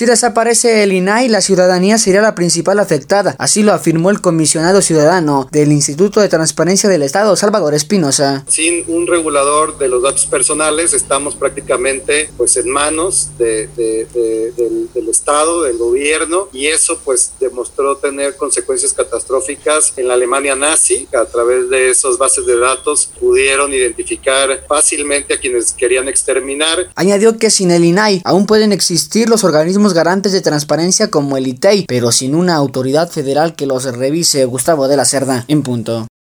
Si desaparece el INAI, la ciudadanía sería la principal afectada, así lo afirmó el comisionado ciudadano del Instituto de Transparencia del Estado, Salvador Espinosa. Sin un regulador de los datos personales, estamos prácticamente pues en manos del Estado, del gobierno, y eso pues demostró tener consecuencias catastróficas en la Alemania nazi. A través de esas bases de datos pudieron identificar fácilmente a quienes querían exterminar. Añadió que sin el INAI aún pueden existir los organismos garantes de transparencia como el ITEI, pero sin una autoridad federal que los revise. Gustavo de la Cerda, en punto.